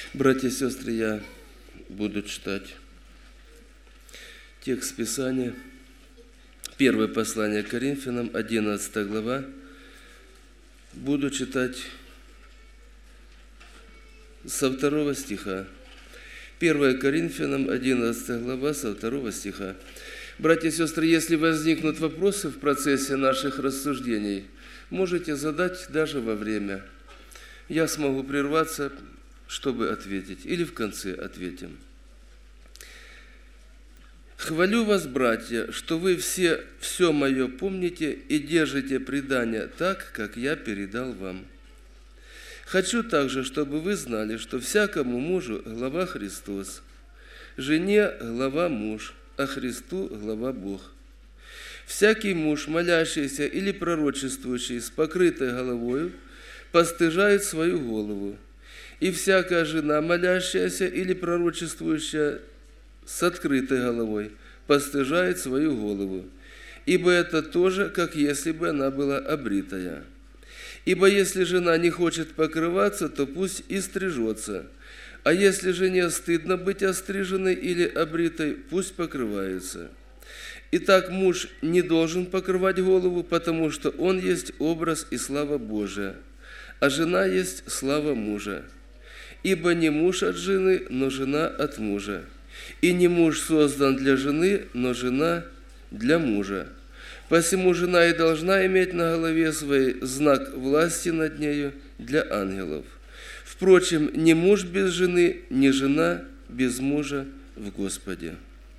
Братья и сестры, я буду читать текст Писания. Первое послание к Коринфянам, 11 глава. Буду читать со 2 стиха. 1 Коринфянам, 11 глава, со 2 стиха. Братья и сестры, если возникнут вопросы в процессе наших рассуждений, можете задать даже во время. Я смогу прерваться, чтобы ответить, или в конце ответим. «Хвалю вас, братья, что вы все мое помните и держите предание так, как я передал вам. Хочу также, чтобы вы знали, что всякому мужу глава Христос, жене глава муж, а Христу глава Бог. Всякий муж, молящийся или пророчествующий с покрытой головою, постыжает свою голову, и всякая жена, молящаяся или пророчествующая с открытой головой, постыжает свою голову, ибо это тоже, как если бы она была обритая. Ибо если жена не хочет покрываться, то пусть и стрижется, а если жене стыдно быть остриженной или обритой, пусть покрывается. Итак, муж не должен покрывать голову, потому что он есть образ и слава Божия, а жена есть слава мужа. Ибо не муж от жены, но жена от мужа. И не муж создан для жены, но жена для мужа. Посему жена и должна иметь на голове своей знак власти над нею для ангелов. Впрочем, ни муж без жены, ни жена без мужа в Господе».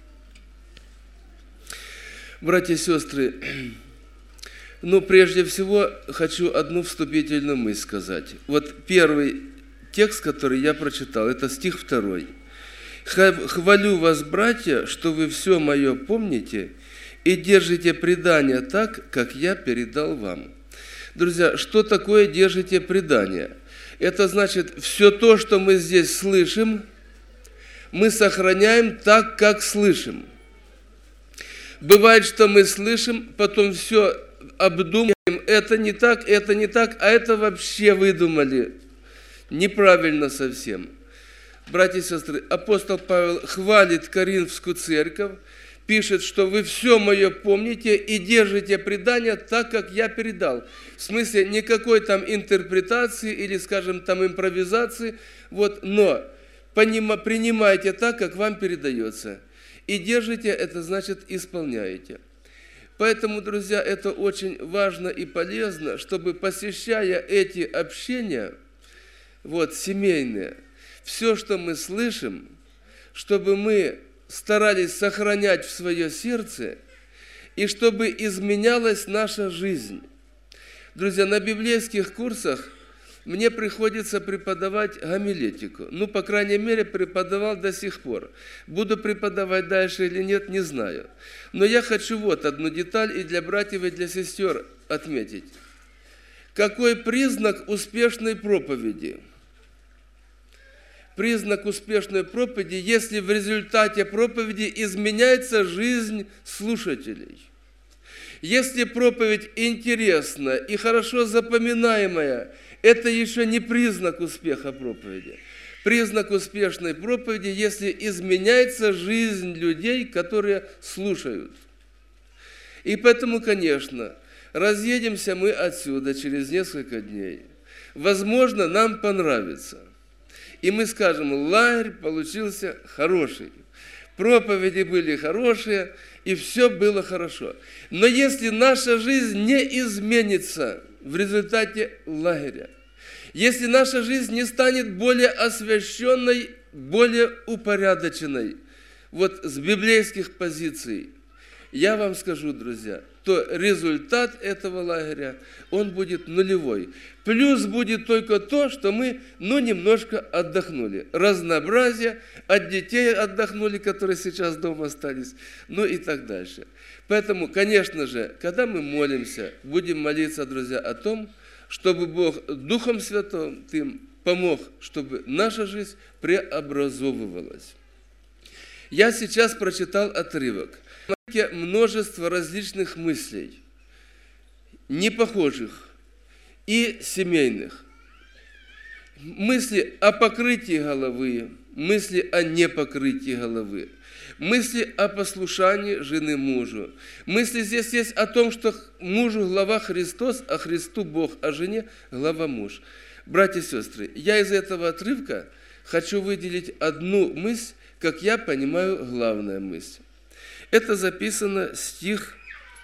Братья и сестры, прежде всего хочу одну вступительную мысль сказать. Вот первый текст, который я прочитал, это стих 2. «Хвалю вас, братья, что вы все мое помните и держите предание так, как я передал вам». Друзья, что такое держите предание? Это значит, все то, что мы здесь слышим, мы сохраняем так, как слышим. Бывает, что мы слышим, потом все обдумываем, это не так, а это вообще выдумали. Неправильно совсем. Братья и сестры, апостол Павел хвалит Коринфскую церковь, пишет, что вы все мое помните и держите предание так, как я передал. В смысле, никакой там интерпретации или, скажем, там импровизации, но принимайте так, как вам передается. И держите, это значит исполняете. Поэтому, друзья, это очень важно и полезно, чтобы, посещая эти общения, семейные, все, что мы слышим, чтобы мы старались сохранять в свое сердце, и чтобы изменялась наша жизнь. Друзья, на библейских курсах мне приходится преподавать гомилетику. По крайней мере, преподавал до сих пор. Буду преподавать дальше или нет, не знаю. Но я хочу одну деталь и для братьев, и для сестер отметить. Какой признак успешной проповеди? Признак успешной проповеди, если в результате проповеди изменяется жизнь слушателей. Если проповедь интересна и хорошо запоминаемая, это еще не признак успеха проповеди. Признак успешной проповеди, если изменяется жизнь людей, которые слушают. И поэтому, конечно, разъедемся мы отсюда через несколько дней. Возможно, нам понравится. И мы скажем, лагерь получился хороший. Проповеди были хорошие, и все было хорошо. Но если наша жизнь не изменится в результате лагеря, если наша жизнь не станет более освященной, более упорядоченной, с библейских позиций, я вам скажу, друзья, то результат этого лагеря, он будет нулевой. Плюс будет только то, что мы, немножко отдохнули. Разнообразие, от детей отдохнули, которые сейчас дома остались, и так дальше. Поэтому, конечно же, когда мы молимся, будем молиться, друзья, о том, чтобы Бог Духом Святым помог, чтобы наша жизнь преобразовывалась. Я сейчас прочитал отрывок. Множество различных мыслей, непохожих и семейных. мысли о покрытии головы, мысли о непокрытии головы, мысли о послушании жены мужу. Мысли здесь есть о том, что мужу глава Христос, а Христу Бог, а жене глава муж. Братья и сестры, я из этого отрывка хочу выделить одну мысль, как я понимаю, главная мысль. Это записано стих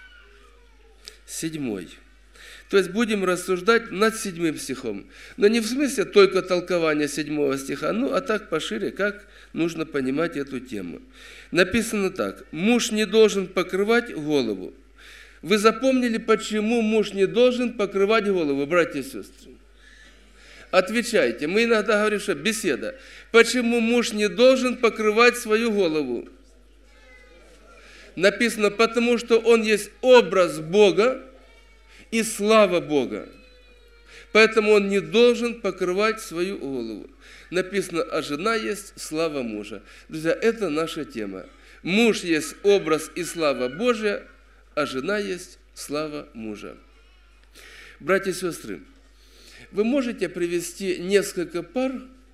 7. То есть будем рассуждать над 7 стихом. Но не в смысле только толкования 7 стиха, а так пошире, как нужно понимать эту тему. Написано так. Муж не должен покрывать голову. Вы запомнили, почему муж не должен покрывать голову, братья и сестры? Отвечайте. Мы иногда говорим, что беседа. Почему муж не должен покрывать свою голову? Написано, потому что он есть образ Бога и слава Бога. Поэтому он не должен покрывать свою голову. Написано, а жена есть слава мужа. Друзья, это наша тема. Муж есть образ и слава Божия, а жена есть слава мужа. Братья и сестры, вы можете привести несколько пар,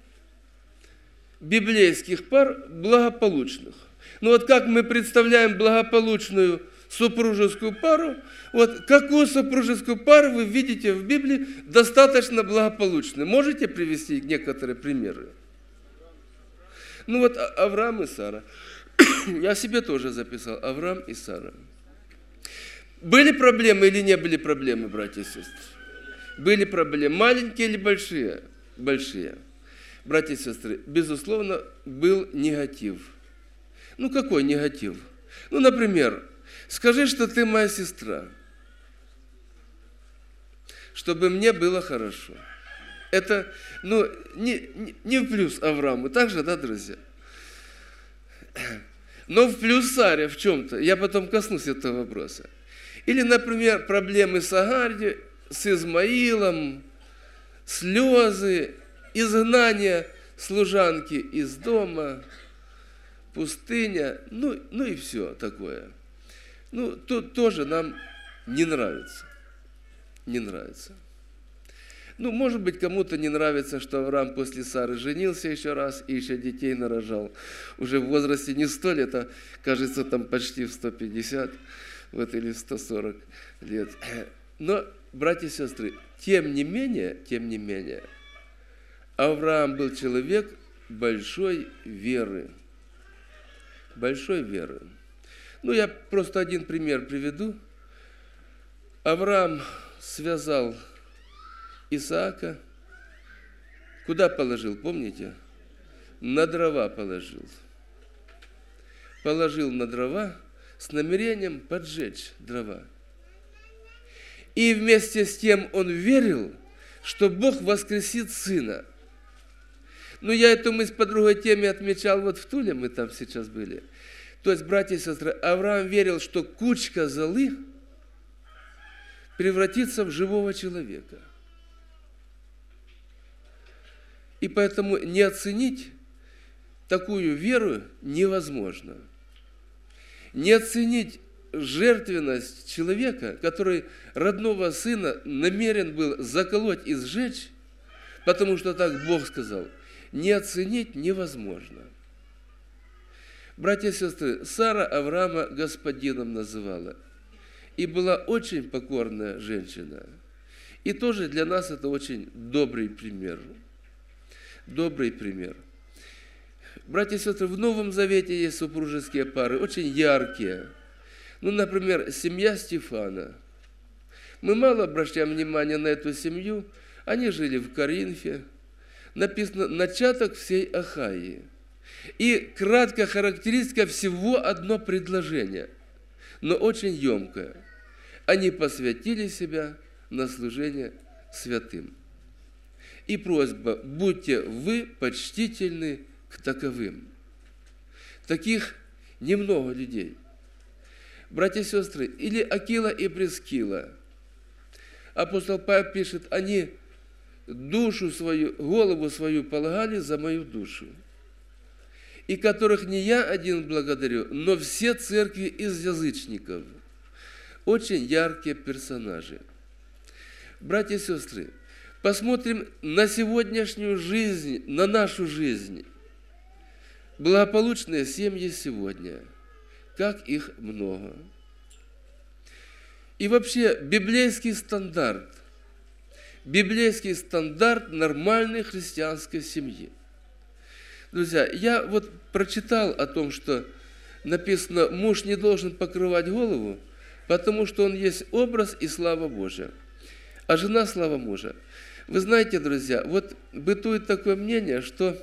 библейских пар, благополучных. Ну вот как мы представляем благополучную супружескую пару, вот какую супружескую пару вы видите в Библии достаточно благополучной? Можете привести некоторые примеры? Ну вот Авраам и Сара. Я себе тоже записал. Авраам и Сара. Были проблемы или не были проблемы, братья и сестры? Были проблемы. Маленькие или большие? Большие. Братья и сестры, безусловно, был негатив. Ну, какой негатив? Ну, например, скажи, что ты моя сестра, чтобы мне было хорошо. Это, не в плюс Аврааму, так же, да, друзья? Но в плюс Саре в чем-то. Я потом коснусь этого вопроса. Или, например, проблемы с Агарью, с Измаилом, слезы, изгнание служанки из дома, пустыня, ну и все такое. Ну, тут тоже нам не нравится. Не нравится. Ну, может быть, кому-то не нравится, что Авраам после Сары женился еще раз и еще детей нарожал. Уже в возрасте не 100 лет, а, кажется, там почти в 150 вот, или 140 лет. Но, братья и сестры, тем не менее, Авраам был человек большой веры. Большой веры. Ну, я просто один пример приведу. Авраам связал Исаака. Куда положил, помните? На дрова положил. Положил на дрова с намерением поджечь дрова. И вместе с тем он верил, что Бог воскресит сына. Ну, я эту мысль по другой теме отмечал, вот в Туле мы там сейчас были. То есть, братья и сестры, Авраам верил, что кучка золы превратится в живого человека. И поэтому не оценить такую веру невозможно. Не оценить жертвенность человека, который родного сына намерен был заколоть и сжечь, потому что так Бог сказал, не оценить невозможно. Братья и сестры, Сара Авраама господином называла. И была очень покорная женщина. И тоже для нас это очень добрый пример. Добрый пример. Братья и сестры, в Новом Завете есть супружеские пары, очень яркие. Ну, например, семья Стефана. Мы мало обращаем внимание на эту семью. Они жили в Коринфе. Написано «начаток всей Ахаи». И краткая характеристика всего одно предложение, но очень емкое. Они посвятили себя на служение святым. И просьба, будьте вы почтительны к таковым. Таких немного людей. Братья и сестры, или Акила и Прискила. Апостол Павел пишет, они душу свою, голову свою полагали за мою душу, и которых не я один благодарю, но все церкви из язычников. Очень яркие персонажи. Братья и сестры, посмотрим на сегодняшнюю жизнь, на нашу жизнь. Благополучные семьи сегодня, как их много. И вообще библейский стандарт нормальной христианской семьи. Друзья, я вот прочитал о том, что написано, муж не должен покрывать голову, потому что он есть образ и слава Божия, а жена – слава мужа. Вы знаете, друзья, вот бытует такое мнение, что,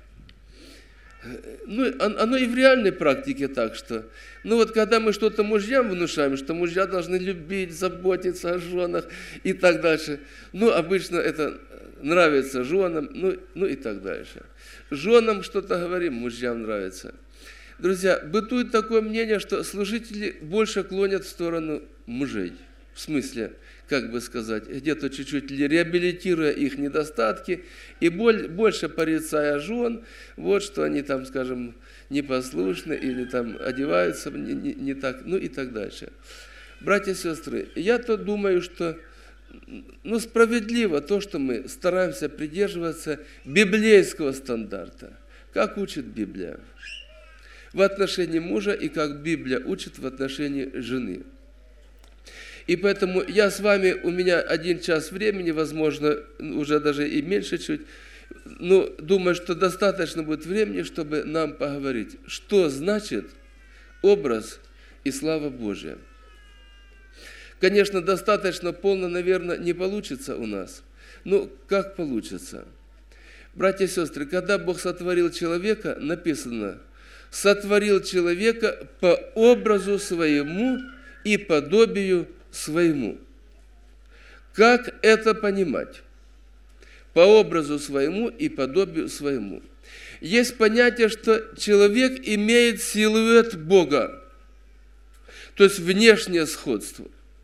оно и в реальной практике так, что, вот когда мы что-то мужьям внушаем, что мужья должны любить, заботиться о женах и так дальше, обычно это нравится женам, и так дальше. Женам что-то говорим, мужьям нравится. Друзья, бытует такое мнение, что служители больше клонят в сторону мужей. В смысле, как бы сказать, где-то чуть-чуть реабилитируя их недостатки и больше порицая жен, вот что они там, скажем, непослушны или там одеваются не так, и так дальше. Братья и сестры, я-то думаю, что справедливо то, что мы стараемся придерживаться библейского стандарта, как учит Библия в отношении мужа и как Библия учит в отношении жены. И поэтому я с вами, у меня 1 час времени, возможно, уже даже и меньше чуть, думаю, что достаточно будет времени, чтобы нам поговорить, что значит образ и слава Божия. Конечно, достаточно полно, наверное, не получится у нас. Как получится? Братья и сестры, когда Бог сотворил человека, написано, сотворил человека по образу своему и подобию своему. Как это понимать? По образу своему и подобию своему. Есть понятие, что человек имеет силуэт Бога, то есть внешнее сходство.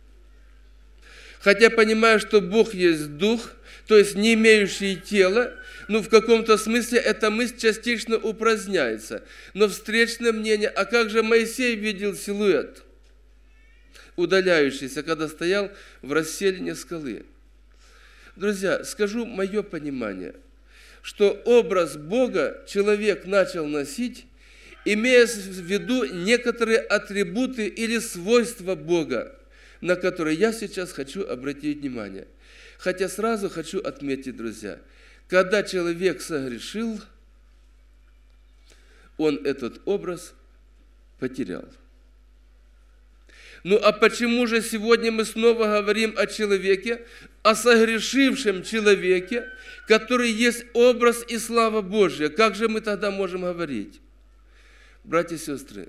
Хотя понимаю, что Бог есть Дух, то есть не имеющий тела, в каком-то смысле эта мысль частично упраздняется. Но встречное мнение, а как же Моисей видел силуэт, удаляющийся, когда стоял в расселине скалы? Друзья, скажу мое понимание, что образ Бога человек начал носить, имея в виду некоторые атрибуты или свойства Бога, на которые я сейчас хочу обратить внимание. Хотя сразу хочу отметить, друзья, когда человек согрешил, он этот образ потерял. А почему же сегодня мы снова говорим о человеке, о согрешившем человеке, который есть образ и слава Божья? Как же мы тогда можем говорить? Братья и сестры,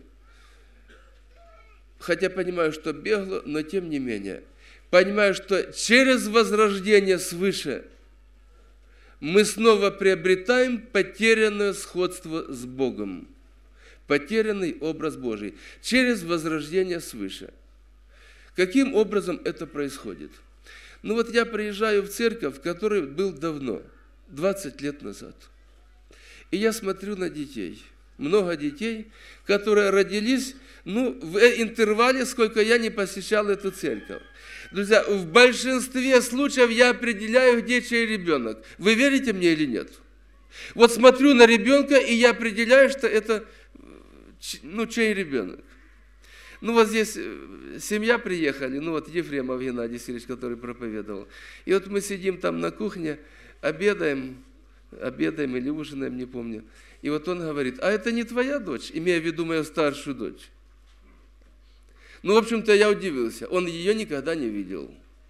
хотя понимаю, что бегло, но тем не менее, понимаю, что через возрождение свыше мы снова приобретаем потерянное сходство с Богом, потерянный образ Божий, через возрождение свыше. Каким образом это происходит? Я приезжаю в церковь, в которой был давно, 20 лет назад, и я смотрю на детей, много детей, которые родились, в интервале, сколько я не посещал эту церковь. Друзья, в большинстве случаев я определяю, где чей ребенок. Вы верите мне или нет? Вот смотрю на ребенка, и я определяю, что это, чей ребенок. Вот здесь семья приехали, Ефремов Геннадий Сергеевич, который проповедовал. И вот мы сидим там на кухне, обедаем или ужинаем, не помню. И вот он говорит, а это не твоя дочь, имея в виду мою старшую дочь. В общем-то, я удивился, он ее никогда не видел.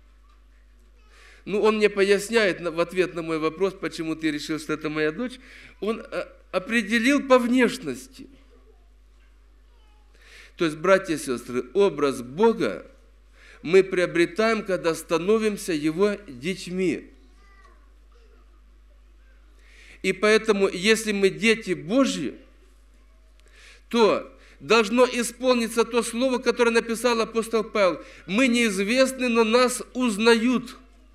Он мне поясняет в ответ на мой вопрос, почему ты решил, что это моя дочь, он определил по внешности. То есть, братья и сестры, образ Бога мы приобретаем, когда становимся Его детьми. И поэтому, если мы дети Божьи, то должно исполниться то слово, которое написал апостол Павел. Мы неизвестны, но нас узнают.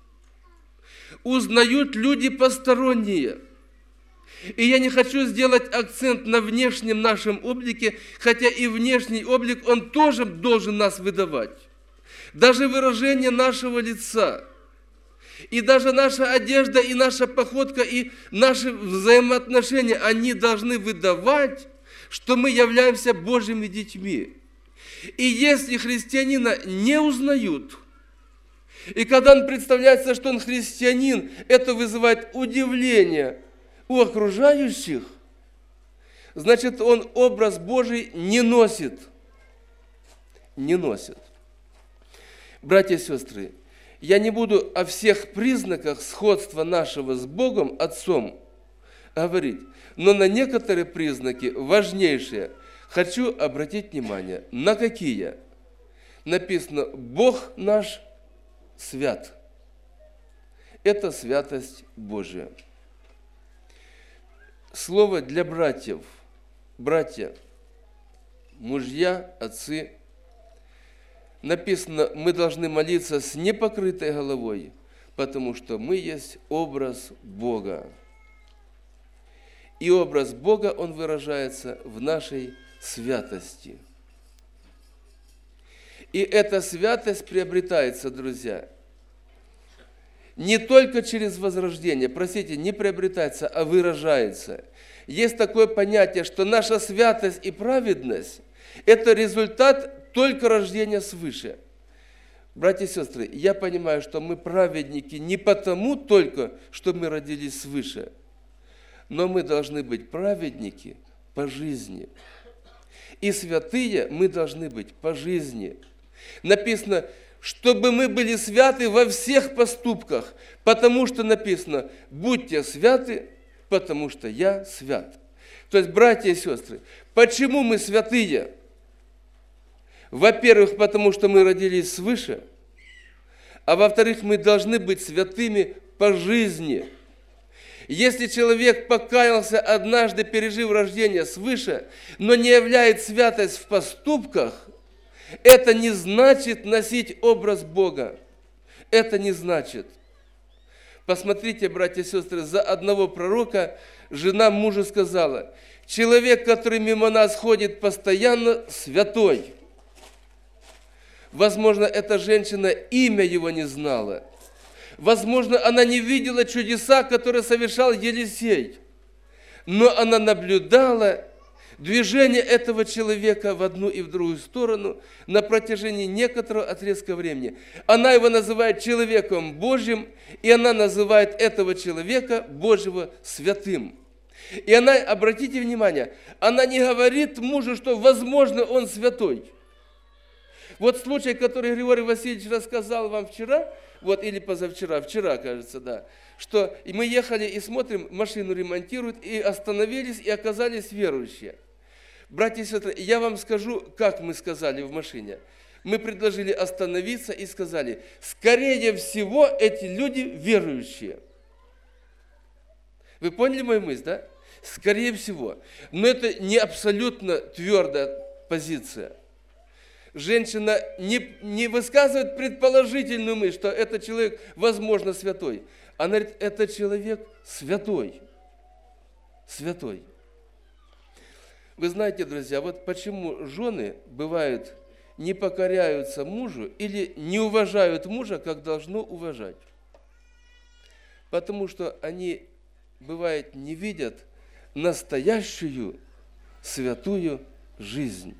Узнают люди посторонние. И я не хочу сделать акцент на внешнем нашем облике, хотя и внешний облик, он тоже должен нас выдавать. Даже выражение нашего лица. И даже наша одежда, и наша походка, и наши взаимоотношения, они должны выдавать, что мы являемся Божьими детьми. И если христианина не узнают, и когда он представляется, что он христианин, это вызывает удивление у окружающих, значит, он образ Божий не носит. Не носит. Братья и сестры, я не буду о всех признаках сходства нашего с Богом Отцом говорить, но на некоторые признаки важнейшие хочу обратить внимание. На какие? Написано: Бог наш свят. Это святость Божия. Слово для братьев. Братья, мужья, отцы. Написано, мы должны молиться с непокрытой головой, потому что мы есть образ Бога. И образ Бога, он выражается в нашей святости. И эта святость приобретается, друзья, не только через возрождение, простите, не приобретается, а выражается. Есть такое понятие, что наша святость и праведность – это результат только рождения свыше. Братья и сестры, я понимаю, что мы праведники не потому только, что мы родились свыше, но мы должны быть праведники по жизни. И святые мы должны быть по жизни. Написано, чтобы мы были святы во всех поступках, потому что написано, будьте святы, потому что я свят. То есть, братья и сестры, почему мы святые? Во-первых, потому что мы родились свыше, а во-вторых, мы должны быть святыми по жизни. Если человек покаялся однажды, пережив рождение свыше, но не являет святость в поступках, это не значит носить образ Бога. Это не значит. Посмотрите, братья и сестры, за одного пророка жена мужу сказала: человек, который мимо нас ходит постоянно, святой. Возможно, эта женщина имя его не знала. Возможно, она не видела чудеса, которые совершал Елисей. Но она наблюдала движение этого человека в одну и в другую сторону на протяжении некоторого отрезка времени. Она его называет человеком Божьим, и она называет этого человека Божьего святым. И она, обратите внимание, она не говорит мужу, что, возможно, он святой. Вот случай, который Григорий Васильевич рассказал вам вчера, вот или позавчера, вчера, кажется, да, что мы ехали и смотрим, машину ремонтируют, и остановились, и оказались верующие. Братья и сестры, я вам скажу, как мы сказали в машине. Мы предложили остановиться и сказали, скорее всего, эти люди верующие. Вы поняли мою мысль, да? Скорее всего. Но это не абсолютно твердая позиция. Женщина не высказывает предположительную мысль, что этот человек, возможно, святой. Она говорит, это человек святой. Святой. Вы знаете, друзья, вот почему жены, бывают, не покоряются мужу или не уважают мужа, как должно уважать. Потому что они, бывает, не видят настоящую святую жизнь.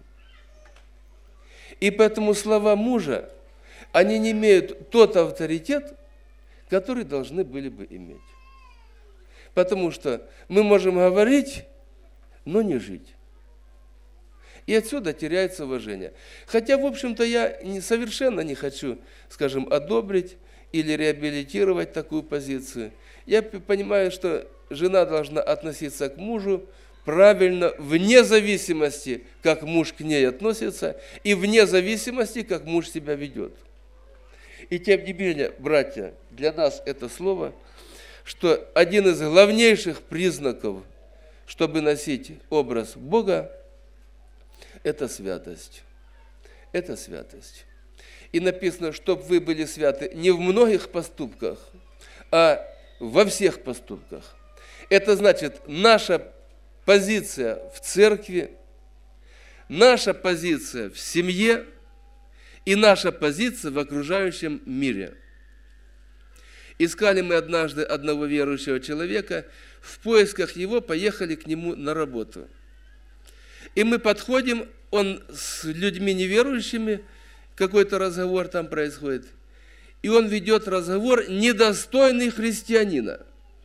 И поэтому слова мужа, они не имеют тот авторитет, который должны были бы иметь. Потому что мы можем говорить, но не жить. И отсюда теряется уважение. Хотя, в общем-то, я совершенно не хочу, скажем, одобрить или реабилитировать такую позицию. Я понимаю, что жена должна относиться к мужу правильно, вне зависимости, как муж к ней относится, и вне зависимости, как муж себя ведет. И тем не менее, братья, для нас это слово, что один из главнейших признаков, чтобы носить образ Бога, это святость. Это святость. И написано, чтобы вы были святы не в многих поступках, а во всех поступках. Это значит, наша позиция в церкви, наша позиция в семье и наша позиция в окружающем мире. Искали мы однажды одного верующего человека, в поисках его поехали к нему на работу. И мы подходим, он с людьми неверующими, какой-то разговор там происходит, и он ведет разговор, недостойный христианина.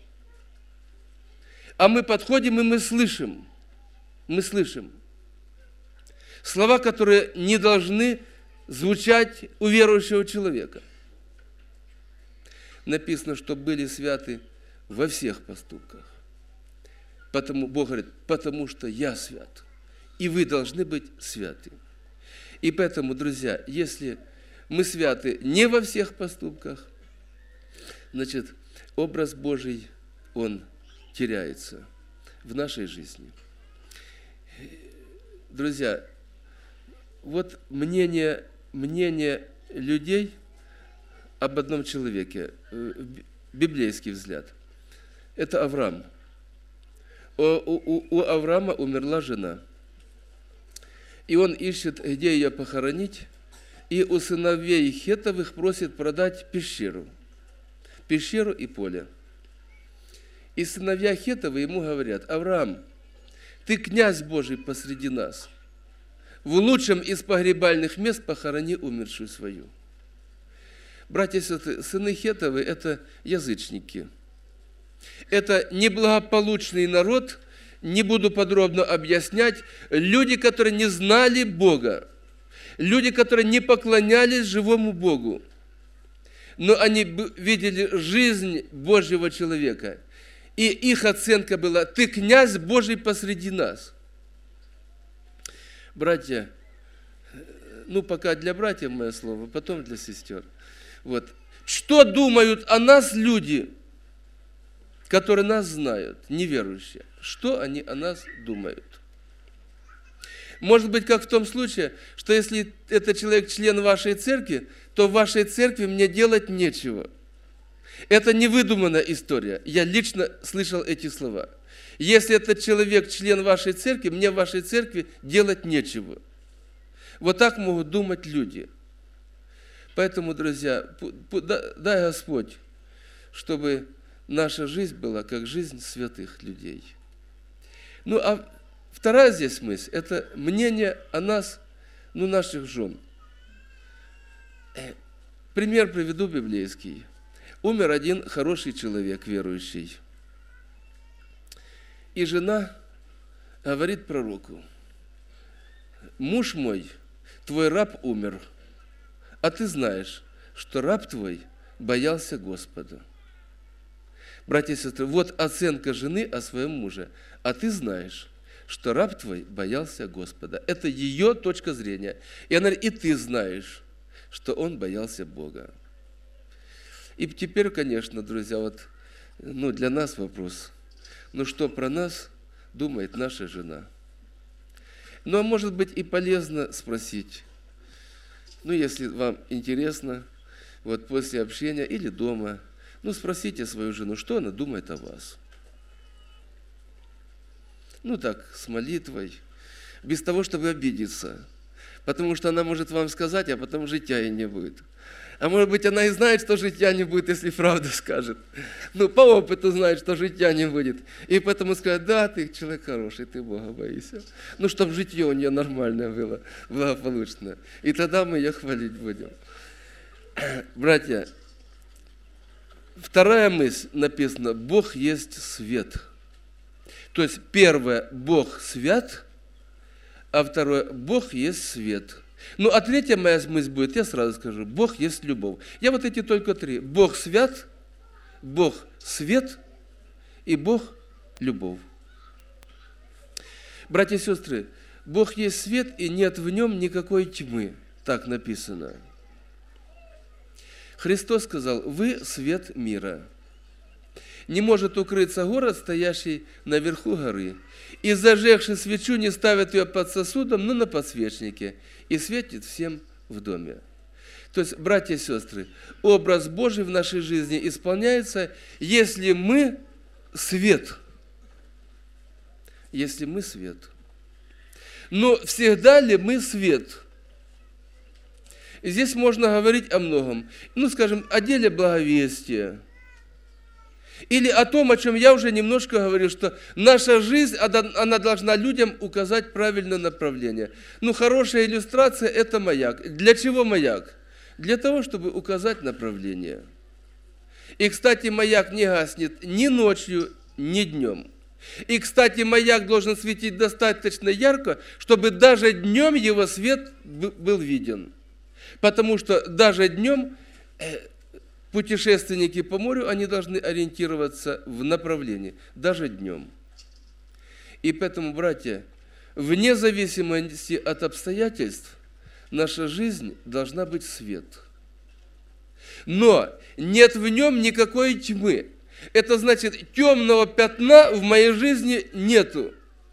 А мы подходим, и мы слышим слова, которые не должны звучать у верующего человека. Написано, что были святы во всех поступках. Бог говорит, потому что я свят, и вы должны быть святы. И поэтому, друзья, если мы святы не во всех поступках, значит, образ Божий, он теряется в нашей жизни. Друзья, вот мнение людей об одном человеке, библейский взгляд, это Авраам. У Авраама умерла жена, и он ищет, где ее похоронить, и у сыновей Хеттовых просит продать пещеру и поле. И сыновья Хеттовы ему говорят: Авраам, ты князь Божий посреди нас. В лучшем из погребальных мест похорони умершую свою. Братья и сестры, сыны Хеттовы – это язычники. Это неблагополучный народ, не буду подробно объяснять, люди, которые не знали Бога, люди, которые не поклонялись живому Богу, но они видели жизнь Божьего человека. И их оценка была: ты князь Божий посреди нас. Братья, пока для братьев мое слово, потом для сестер. Вот. Что думают о нас люди, которые нас знают, неверующие? Что они о нас думают? Может быть, как в том случае, что если этот человек член вашей церкви, то в вашей церкви мне делать нечего. Это не выдуманная история. Я лично слышал эти слова. Если этот человек член вашей церкви, мне в вашей церкви делать нечего. Вот так могут думать люди. Поэтому, друзья, дай Господь, чтобы наша жизнь была как жизнь святых людей. А вторая здесь мысль – это мнение о нас, наших жен. Пример приведу библейский. Умер один хороший человек, верующий. И жена говорит пророку: муж мой, твой раб умер, а ты знаешь, что раб твой боялся Господа. Братья и сестры, вот оценка жены о своем муже. А ты знаешь, что раб твой боялся Господа. Это ее точка зрения. И она говорит: и ты знаешь, что он боялся Бога. И теперь, конечно, друзья, для нас вопрос. Что про нас думает наша жена? А может быть и полезно спросить, если вам интересно, после общения или дома, спросите свою жену, что она думает о вас. Так, с молитвой, без того, чтобы обидеться. Потому что она может вам сказать, а потом житья и не будет. А может быть, она и знает, что житья не будет, если правду скажет. По опыту знает, что житья не будет. И поэтому скажет: да, ты человек хороший, ты Бога боишься. Чтобы житье у нее нормальное было, благополучное. И тогда мы ее хвалить будем. Братья, вторая мысль написана: Бог есть свет. То есть, первое, Бог свят, а второе, Бог есть свет. А третья моя мысль будет, я сразу скажу: Бог есть любовь. Я эти только три. Бог свят, Бог свет и Бог любовь. Братья и сестры, Бог есть свет, и нет в нем никакой тьмы. Так написано. Христос сказал: вы свет мира. Не может укрыться город, стоящий наверху горы. И зажегши свечу, не ставят ее под сосудом, но на подсвечнике, и светит всем в доме. То есть, братья и сестры, образ Божий в нашей жизни исполняется, если мы свет. Если мы свет. Но всегда ли мы свет? И здесь можно говорить о многом. Скажем, о деле благовестия. Или о том, о чем я уже немножко говорил, что наша жизнь, она должна людям указать правильное направление. Ну, хорошая иллюстрация – это маяк. Для чего маяк? Для того, чтобы указать направление. И, кстати, маяк не гаснет ни ночью, ни днем. И, кстати, маяк должен светить достаточно ярко, чтобы даже днем его свет был виден. Потому что даже днем путешественники по морю, они должны ориентироваться в направлении, даже днем. И поэтому, братья, вне зависимости от обстоятельств, наша жизнь должна быть свет. Но нет в нем никакой тьмы. Это значит, темного пятна в моей жизни нету.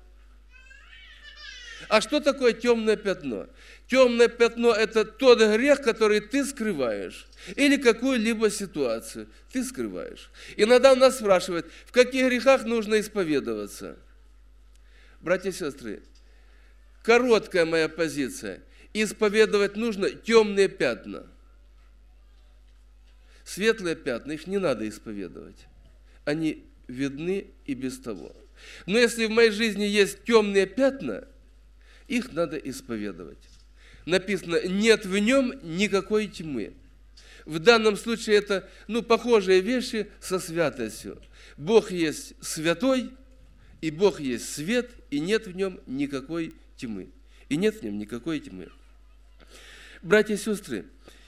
А что такое темное пятно? Темное пятно – это тот грех, который ты скрываешь. Или какую-либо ситуацию ты скрываешь. Иногда нас спрашивают, в каких грехах нужно исповедоваться. Братья и сестры, короткая моя позиция. Исповедовать нужно темные пятна. Светлые пятна, их не надо исповедовать. Они видны и без того. Но если в моей жизни есть темные пятна, их надо исповедовать. Написано, нет в нем никакой тьмы. В данном случае это, похожие вещи со святостью. Бог есть святой, и Бог есть свет, и нет в нем никакой тьмы. И нет в нем никакой тьмы. Братья и сестры,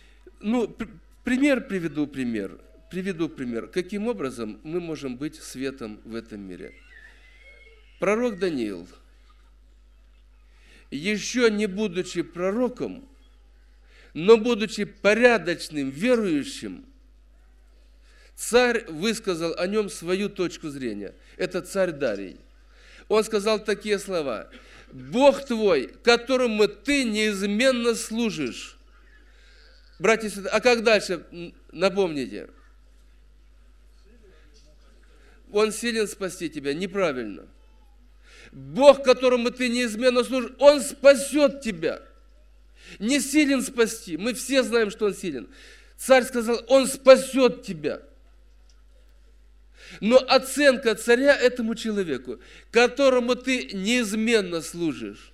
приведу пример. Каким образом мы можем быть светом в этом мире? Пророк Даниил, еще не будучи пророком, но будучи порядочным, верующим, царь высказал о нем свою точку зрения. Это царь Дарий. Он сказал такие слова. «Бог твой, которому ты неизменно служишь». Братья и сестры, а как дальше? Напомните. Он силен спасти тебя. Неправильно. Бог, которому ты неизменно служишь, Он спасет тебя. Не силен спасти. Мы все знаем, что Он силен. Царь сказал, Он спасет тебя. Но оценка царя этому человеку, которому ты неизменно служишь.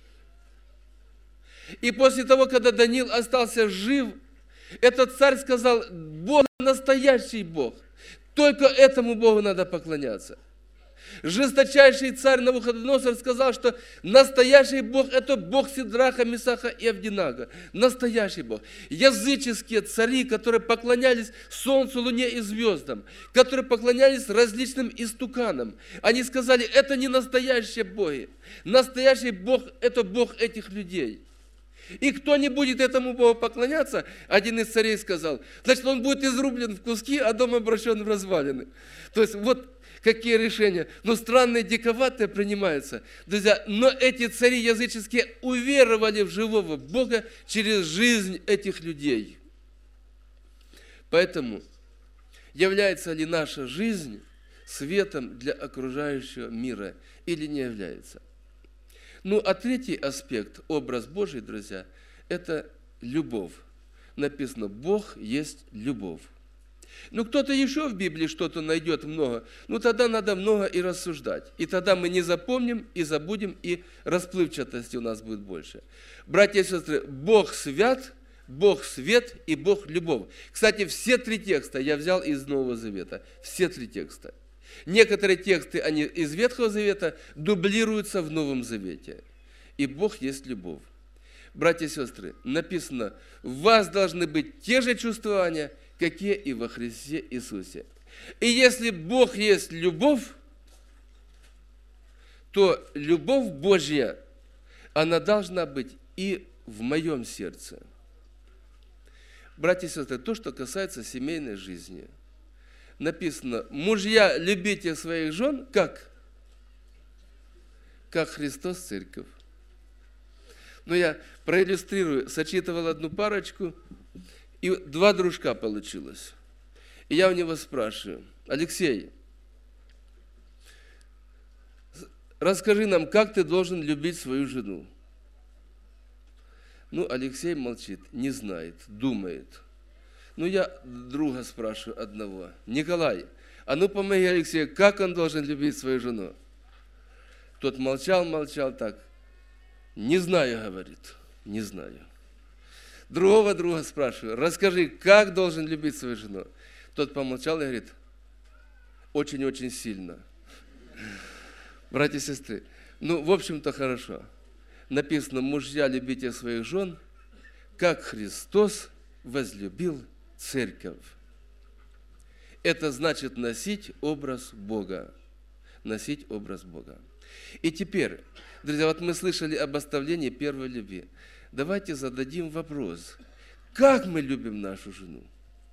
И после того, когда Даниил остался жив, этот царь сказал, Бог настоящий Бог. Только этому Богу надо поклоняться. Жесточайший царь Навуходоносор сказал, что настоящий Бог – это Бог Сидраха, Месаха и Авдинага. Настоящий Бог. Языческие цари, которые поклонялись солнцу, луне и звездам, которые поклонялись различным истуканам, они сказали, это не настоящие боги. Настоящий Бог – это Бог этих людей. И кто не будет этому Богу поклоняться, один из царей сказал, значит, он будет изрублен в куски, а дом обращен в развалины. То есть, вот какие решения. Но странные, диковатые принимаются. Друзья, но эти цари языческие уверовали в живого Бога через жизнь этих людей. Поэтому, является ли наша жизнь светом для окружающего мира или не является? А третий аспект, образ Божий, друзья, это любовь. Написано, Бог есть любовь. Кто-то еще в Библии что-то найдет много, тогда надо много и рассуждать. И тогда мы не запомним, и забудем, и расплывчатости у нас будет больше. Братья и сестры, Бог свят, Бог свет и Бог любовь. Кстати, все три текста я взял из Нового Завета. Все три текста. Некоторые тексты, они из Ветхого Завета дублируются в Новом Завете. И Бог есть любовь. Братья и сестры, написано, в вас должны быть те же чувствования, какие и во Христе Иисусе. И если Бог есть любовь, то любовь Божья, она должна быть и в моем сердце. Братья и сестры, то, что касается семейной жизни. Написано, мужья, любите своих жен, как? Как Христос церковь. Я проиллюстрирую, сочетывал одну парочку, и два дружка получилось. И я у него спрашиваю, Алексей, расскажи нам, как ты должен любить свою жену? Алексей молчит, не знает, думает. Я друга спрашиваю одного, Николай, А ну помоги Алексею, как он должен любить свою жену? Тот молчал так. Не знаю, говорит, не знаю. Другого друга спрашиваю, расскажи, как должен любить свою жену? Тот помолчал и говорит, очень-очень сильно. Братья и сестры, в общем-то, хорошо. Написано, мужья, любите своих жен, как Христос возлюбил церковь. Это значит носить образ Бога. Носить образ Бога. И теперь, друзья, вот мы слышали об оставлении первой любви. Давайте зададим вопрос. Как мы любим нашу жену?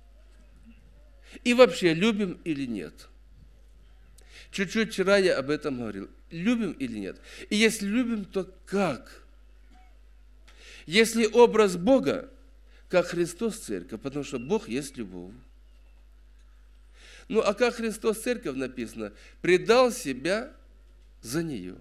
И вообще, любим или нет? Чуть-чуть вчера я об этом говорил. Любим или нет? И если любим, то как? Если образ Бога, как Христос церковь, потому что Бог есть любовь. А как Христос церковь написано, предал себя за нее.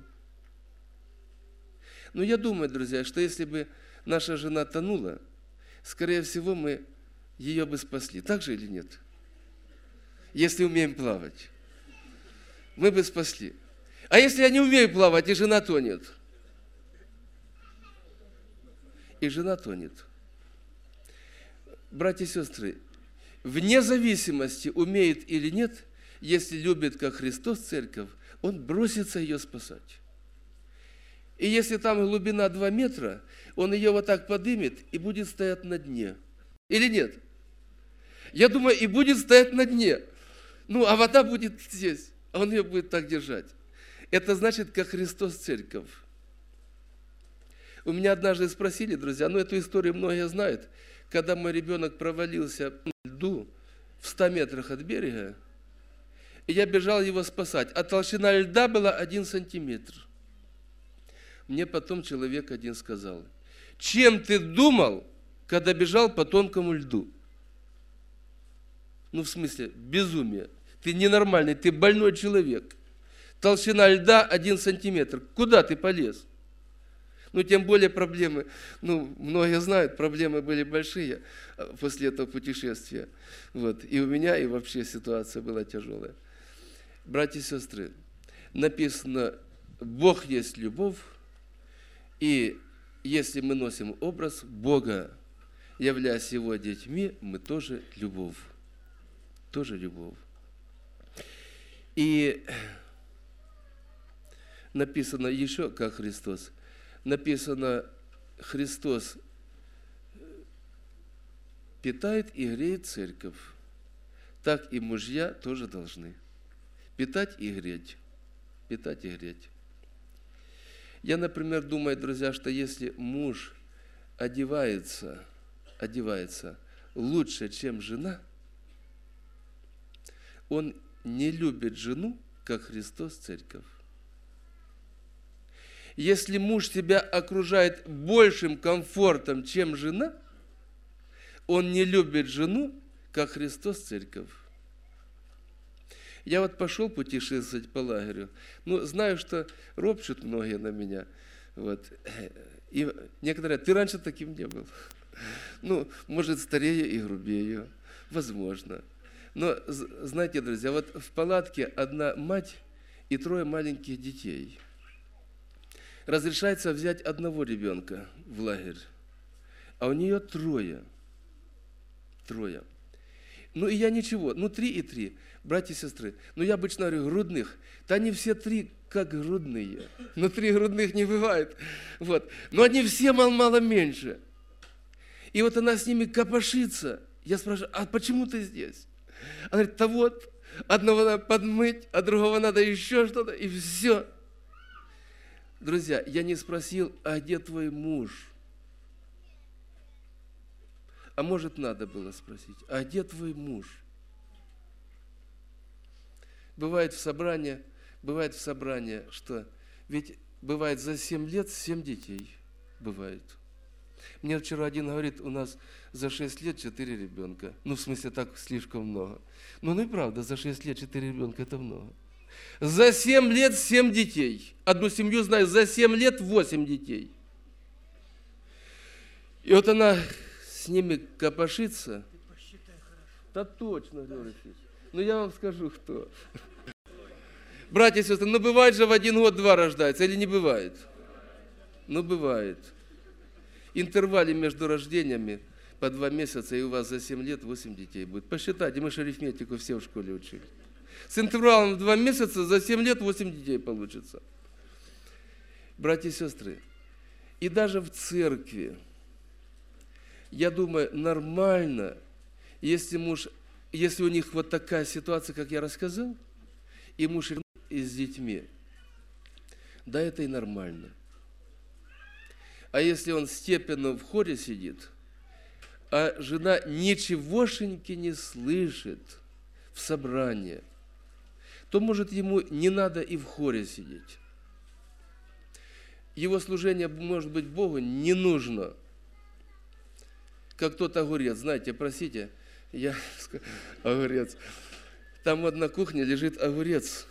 Я думаю, друзья, что если бы наша жена тонула, скорее всего, мы ее бы спасли. Так же или нет? Если умеем плавать. Мы бы спасли. А если я не умею плавать, и жена тонет? И жена тонет. Братья и сестры, вне зависимости, умеет или нет, если любит, как Христос церковь, он бросится ее спасать. И если там глубина 2 метра, он ее вот так поднимет и будет стоять на дне. Или нет? Я думаю, и будет стоять на дне. А вода будет здесь, а он ее будет так держать. Это значит, как Христос церковь. У меня однажды спросили, друзья, эту историю многие знают, когда мой ребенок провалился в льду в 100 метрах от берега, и я бежал его спасать, а толщина льда была 1 сантиметр. Мне потом человек один сказал, чем ты думал, когда бежал по тонкому льду? В смысле, безумие. Ты ненормальный, ты больной человек. Толщина льда 1 сантиметр. Куда ты полез? Тем более проблемы, многие знают, проблемы были большие после этого путешествия. И у меня, и вообще ситуация была тяжелая. Братья и сестры, написано, Бог есть любовь, и если мы носим образ Бога, являясь Его детьми, мы тоже любовь. Тоже любовь. И написано еще, как Христос. Написано, Христос питает и греет церковь. Так и мужья тоже должны питать и греть. Питать и греть. Я, например, думаю, друзья, что если муж одевается лучше, чем жена, он не любит жену, как Христос церковь. Если муж тебя окружает большим комфортом, чем жена, он не любит жену, как Христос церковь. Я пошел путешествовать по лагерю, знаю, что ропщут многие на меня. И некоторые говорят, ты раньше таким не был. Может, старее и грубее, возможно. Но, знаете, друзья, в палатке одна мать и 3 маленьких детей. Разрешается взять одного ребенка в лагерь, а у нее 3. 3. И я ничего, 3 и 3, братья и сестры. Я обычно говорю, грудных, да они все 3 как грудные. 3 грудных не бывает. Но они все мало меньше. И она с ними копошится. Я спрашиваю, а почему ты здесь? Она говорит, одного надо подмыть, а другого надо еще что-то, и все. Друзья, я не спросил, а где твой муж? А может, надо было спросить, а где твой муж? Бывает в собрании, что ведь бывает за 7 лет 7 детей. Бывает. Мне вчера один говорит, у нас за 6 лет 4 ребенка. В смысле, так слишком много. И правда, за 6 лет 4 ребенка это много. За 7 лет 7 детей. Одну семью знаю, за 7 лет 8 детей. И она с ними копошится. Да точно, Григорий Алексеевич. Ну, я вам скажу, кто. Братья и сестры, ну, бывает же в 1 год 2 рождается, или не бывает? Ну, бывает. Интервале между рождениями по 2 месяца, и у вас за 7 лет 8 детей будет. Посчитайте, мы же арифметику все в школе учили. С интервалом в 2 месяца за 7 лет 8 детей получится. Братья и сестры, и даже в церкви, я думаю, нормально, если у них вот такая ситуация, как я рассказал, и муж и с детьми, да, это и нормально. А если он степенно в хоре сидит, а жена ничегошеньки не слышит в собрании, то, может, ему не надо и в хоре сидеть. Его служение, может быть, Богу не нужно. Как тот огурец, знаете, простите, огурец. Там вот на кухне лежит огурец.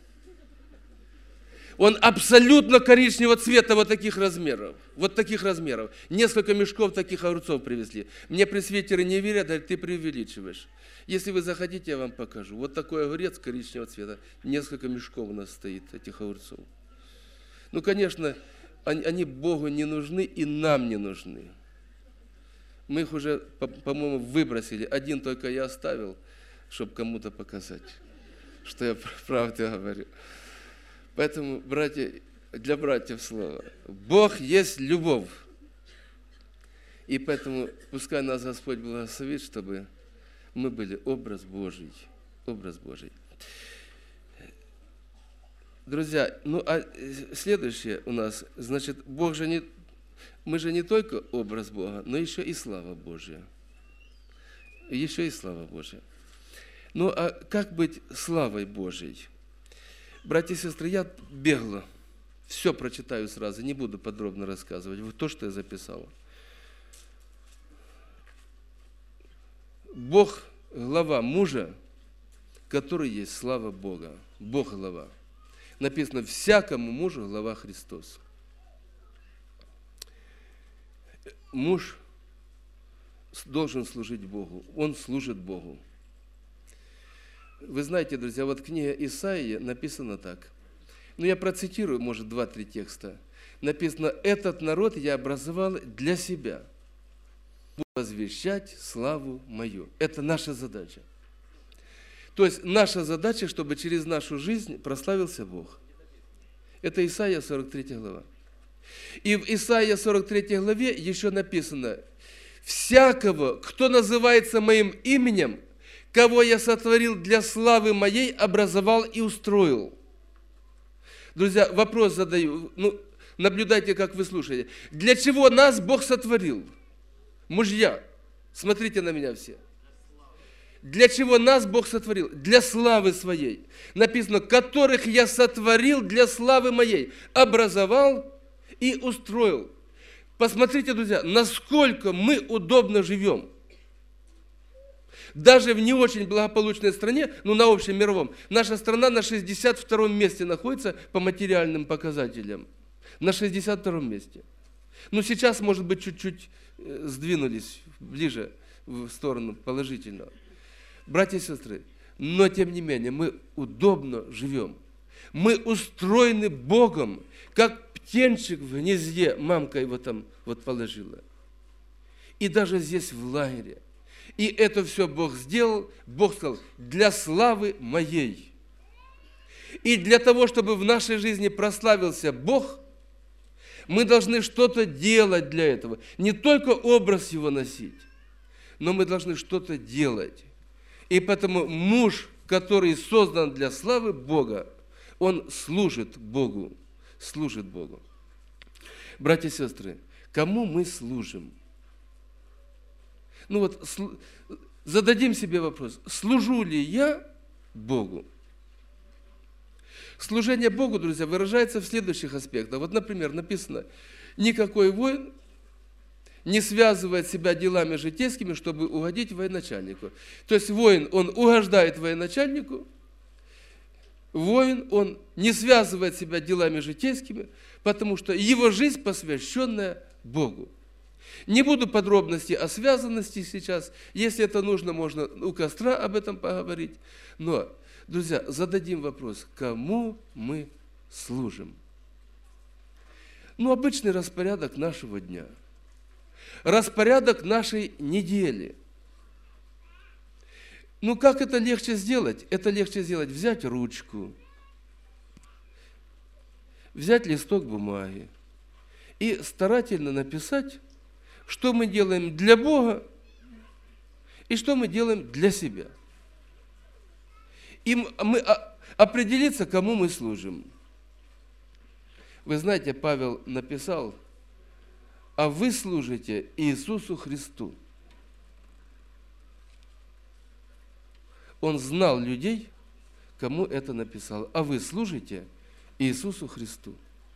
Он абсолютно коричневого цвета, вот таких размеров. Вот таких размеров. Несколько мешков таких огурцов привезли. Мне пресвитеры не верят, говорят, ты преувеличиваешь. Если вы захотите, я вам покажу. Вот такой огурец коричневого цвета. Несколько мешков у нас стоит, этих огурцов. Ну, конечно, они Богу не нужны и нам не нужны. Мы их уже, по-моему, выбросили. Один только я оставил, чтобы кому-то показать, что я правду говорю. Поэтому, братья, для братьев слово. Бог есть любовь. И поэтому пускай нас Господь благословит, чтобы мы были образ Божий. Образ Божий. Друзья, ну а следующее у нас, значит, мы же не только образ Бога, но еще и слава Божья. Еще и слава Божья. Ну а как быть славой Божьей? Братья и сестры, я бегло все прочитаю сразу, не буду подробно рассказывать. Вот то, что я записал. Бог – глава мужа, который есть слава Бога. Бог – глава. Написано, всякому мужу глава Христос. Муж должен служить Богу. Он служит Богу. Вы знаете, друзья, вот книга Исаии написано так. Ну, я процитирую, может, 2-3 текста. Написано, этот народ я образовал для себя. Буду возвещать славу мою. Это наша задача. То есть наша задача, чтобы через нашу жизнь прославился Бог. Это Исаия 43 глава. И в Исаия 43 главе еще написано, «Всякого, кто называется моим именем, кого я сотворил для славы моей, образовал и устроил». Друзья, вопрос задаю, наблюдайте, как вы слушаете. Для чего нас Бог сотворил? Мужья, смотрите на меня все. Для чего нас Бог сотворил? Для славы своей. Написано, которых я сотворил для славы моей, образовал и устроил. Посмотрите, друзья, насколько мы удобно живем. Даже в не очень благополучной стране, на общем мировом, наша страна на 62-м месте находится по материальным показателям. На 62-м месте. Сейчас, может быть, чуть-чуть сдвинулись ближе в сторону положительного. Братья и сестры, но тем не менее мы удобно живем. Мы устроены Богом, как птенчик в гнезде, мамка его там вот положила. И даже здесь в лагере. И это все Бог сделал, Бог сказал, для славы моей. И для того, чтобы в нашей жизни прославился Бог, мы должны что-то делать для этого. Не только образ его носить, но мы должны что-то делать. И поэтому муж, который создан для славы Бога, он служит Богу. Служит Богу. Братья и сестры, кому мы служим? Зададим себе вопрос, служу ли я Богу? Служение Богу, друзья, выражается в следующих аспектах. Вот, например, написано, никакой воин не связывает себя делами житейскими, чтобы угодить военачальнику. То есть воин, он угождает военачальнику, воин, он не связывает себя делами житейскими, потому что его жизнь посвященная Богу. Не буду подробностей о связанности сейчас. Если это нужно, можно у костра об этом поговорить. Но, друзья, зададим вопрос, кому мы служим? Обычный распорядок нашего дня. Распорядок нашей недели. Как это легче сделать? Это легче сделать, взять ручку, взять листок бумаги и старательно написать, что мы делаем для Бога и что мы делаем для себя. И мы определиться, кому мы служим. Вы знаете, Павел написал, а вы служите Иисусу Христу. Он знал людей, кому это написал. А вы служите Иисусу Христу.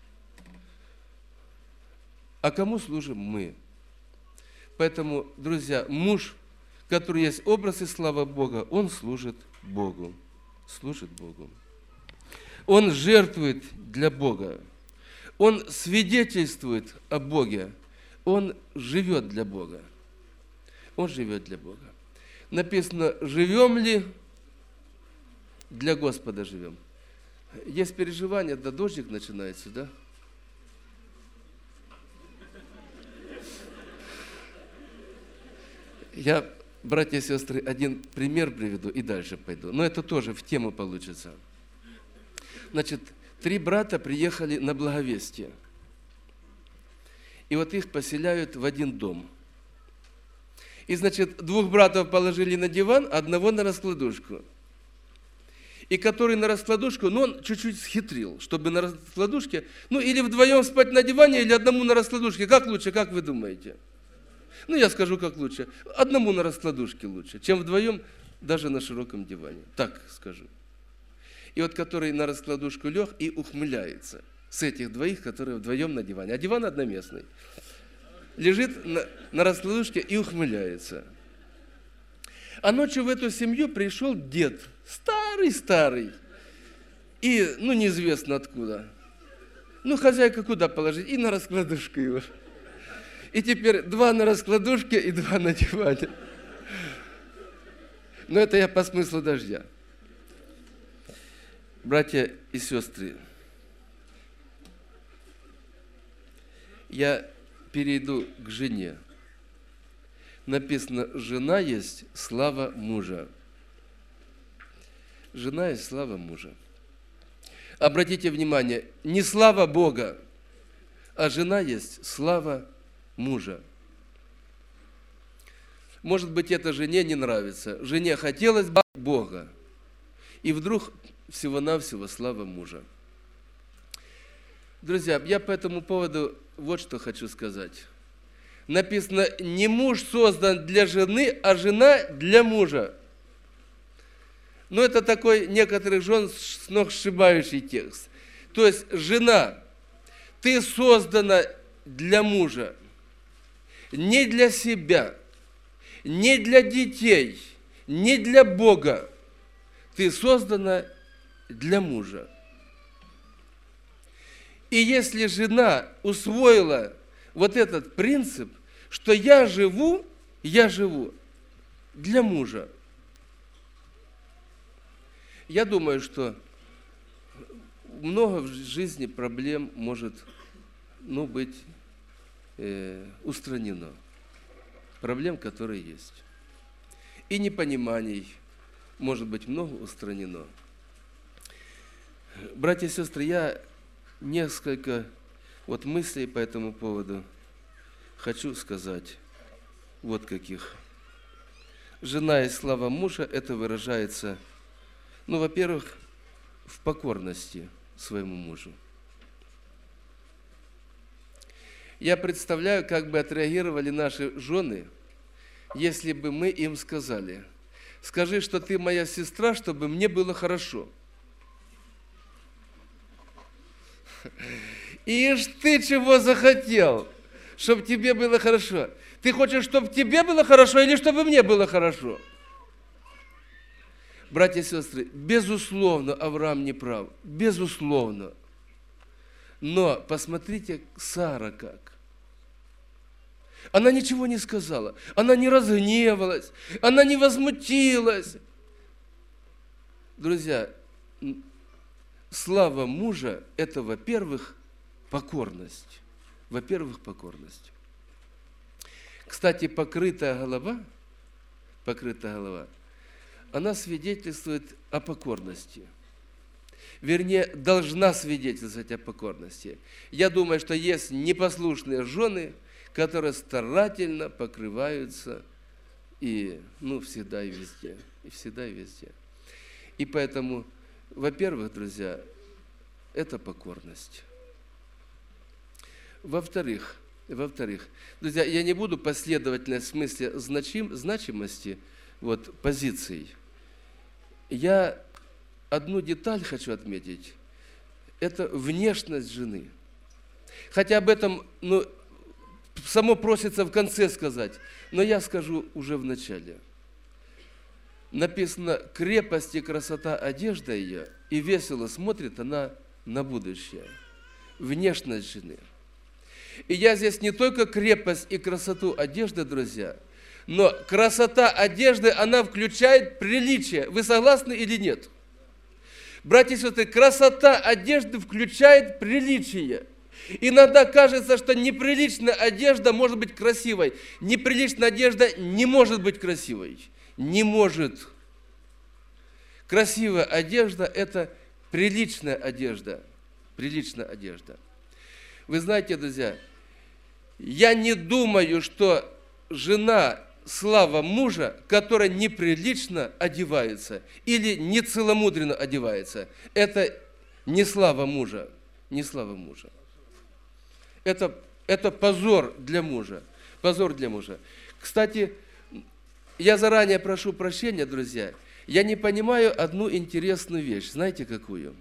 А кому служим мы? Поэтому, друзья, муж, который есть образ и слава Бога, он служит Богу. Служит Богу. Он жертвует для Бога. Он свидетельствует о Боге. Он живет для Бога. Он живет для Бога. Написано, живем ли, для Господа живем. Есть переживание, да дождик начинается, да? Я, братья и сестры, один пример приведу и дальше пойду. Но это тоже в тему получится. Значит, 3 брата приехали на благовестие. И вот их поселяют в один дом. И, значит, 2 братов положили на диван, одного на раскладушку. И который на раскладушку, он чуть-чуть схитрил, чтобы на раскладушке, или вдвоем спать на диване, или одному на раскладушке. Как лучше, как вы думаете? Я скажу, как лучше. Одному на раскладушке лучше, чем вдвоем даже на широком диване. Так скажу. И вот который на раскладушку лег и ухмыляется с этих 2, которые вдвоем на диване. А диван одноместный. Лежит на раскладушке и ухмыляется. А ночью в эту семью пришел дед, старый-старый, и, неизвестно откуда. Хозяйка куда положить? И на раскладушку его. И теперь 2 на раскладушке и 2 на диване. Но это я по смыслу дождя. Братья и сестры, я перейду к жене. Написано, жена есть слава мужа. Жена есть слава мужа. Обратите внимание, не слава Бога, а жена есть слава мужа. Может быть, это жене не нравится. Жене хотелось бы Бога. И вдруг всего-навсего слава мужа. Друзья, я по этому поводу вот что хочу сказать. Написано, не муж создан для жены, а жена для мужа. Это такой некоторых жен сногсшибающий текст. То есть, жена, ты создана для мужа, не для себя, не для детей, не для Бога. Ты создана для мужа. И если жена усвоила вот этот принцип, что я живу для мужа. Я думаю, что много в жизни проблем может быть устранено. Проблем, которые есть. И непониманий может быть много устранено. Братья и сестры, я несколько мыслей по этому поводу хочу сказать. Вот каких. Жена и слава мужа, это выражается, во-первых, в покорности своему мужу. Я представляю, как бы отреагировали наши жены, если бы мы им сказали, скажи, что ты моя сестра, чтобы мне было хорошо. Ишь ты чего захотел, чтобы тебе было хорошо. Ты хочешь, чтобы тебе было хорошо или чтобы мне было хорошо? Братья и сестры, безусловно, Авраам не прав. Безусловно. Но посмотрите, Сара как. Она ничего не сказала, она не разгневалась, она не возмутилась. Друзья, слава мужа – это, во-первых, покорность. Во-первых, покорность. Кстати, покрытая голова, она свидетельствует о покорности. Вернее, должна свидетельствовать о покорности. Я думаю, что есть непослушные жены, которые старательно покрываются и, всегда и везде. И всегда и везде. И поэтому, во-первых, друзья, это покорность. Во-вторых, друзья, я не буду последовательно в смысле значимости позиций. Я одну деталь хочу отметить. Это внешность жены. Хотя об этом, само просится в конце сказать, но я скажу уже в начале. Написано: крепость и красота одежда ее, и весело смотрит она на будущее. Внешность жены. И я здесь не только крепость и красоту одежды, друзья, но красота одежды, она включает приличие. Вы согласны или нет? Братья и сестры, красота одежды включает приличие. Иногда кажется, что неприличная одежда может быть красивой. Неприличная одежда не может быть красивой. Не может. Красивая одежда – это приличная одежда. Приличная одежда. Вы знаете, друзья, я не думаю, что жена слава мужа, которая неприлично одевается или нецеломудренно одевается, это не слава мужа. Не слава мужа. Это позор для мужа. Позор для мужа. Кстати, я заранее прошу прощения, друзья, я не понимаю одну интересную вещь. Знаете, какую?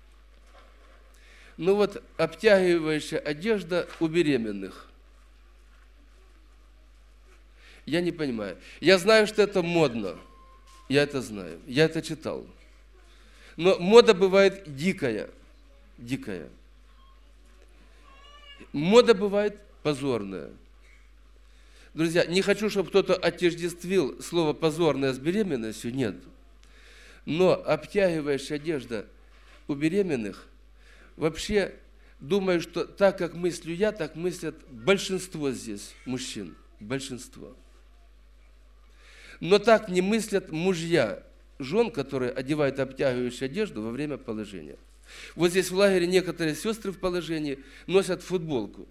Обтягивающая одежда у беременных. Я не понимаю. Я знаю, что это модно. Я это знаю. Я это читал. Но мода бывает дикая. Дикая. Мода бывает позорная. Друзья, не хочу, чтобы кто-то отождествил слово «позорное» с беременностью. Нет. Но обтягивающая одежда у беременных, вообще, думаю, что так, как мыслю я, так мыслят большинство здесь мужчин. Большинство. Но так не мыслят мужья жен, которые одевают обтягивающую одежду во время положения. Вот здесь в лагере некоторые сестры в положении носят футболку.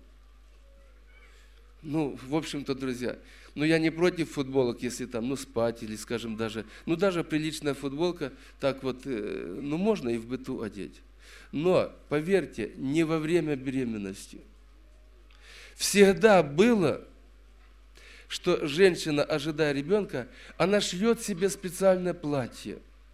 В общем-то, друзья, я не против футболок, если там, спать или, скажем, даже приличная футболка, так можно и в быту одеть. Но, поверьте, не во время беременности. Всегда было, что женщина, ожидая ребенка, она шьет себе специальное платье.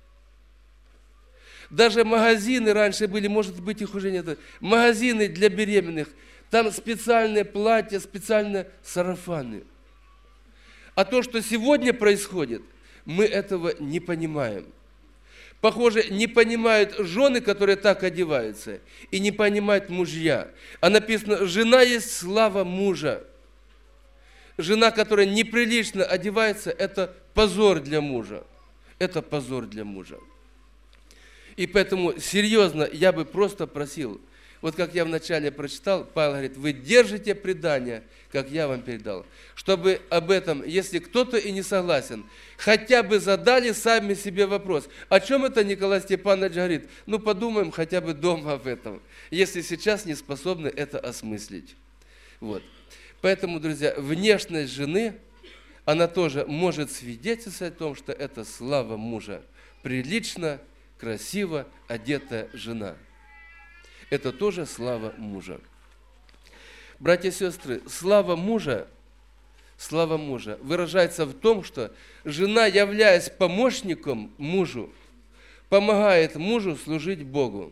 Даже магазины раньше были, может быть, их уже нет. Магазины для беременных, там специальные платья, специальные сарафаны. А то, что сегодня происходит, мы этого не понимаем. Похоже, не понимают жены, которые так одеваются, и не понимают мужья. А написано: жена есть слава мужа. Жена, которая неприлично одевается, это позор для мужа. Это позор для мужа. И поэтому, серьезно, я бы просто просил, как я вначале прочитал, Павел говорит: вы держите предание, как я вам передал. Чтобы об этом, если кто-то и не согласен, хотя бы задали сами себе вопрос. О чем это Николай Степанович говорит? Подумаем хотя бы дома об этом, если сейчас не способны это осмыслить. Поэтому, друзья, внешность жены, она тоже может свидетельствовать о том, что это слава мужа. Прилично, красиво одетая жена. Это тоже слава мужа. Братья и сестры, слава мужа выражается в том, что жена, являясь помощником мужу, помогает мужу служить Богу.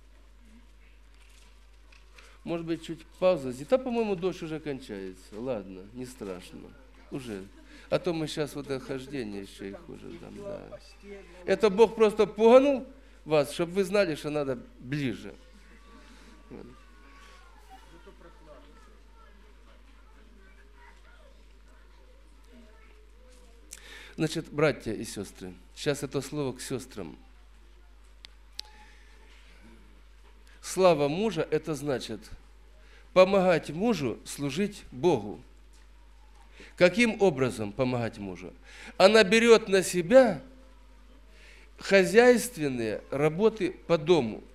Может быть, чуть пауза. По-моему, дождь уже кончается. Ладно, не страшно. Уже. А то мы сейчас хождение еще и хуже дам. Да. Это Бог просто пуганул вас, чтобы вы знали, что надо ближе. Значит, братья и сестры, сейчас это слово к сестрам. Слава мужа – это значит помогать мужу служить Богу. Каким образом помогать мужу? Она берет на себя хозяйственные работы по дому.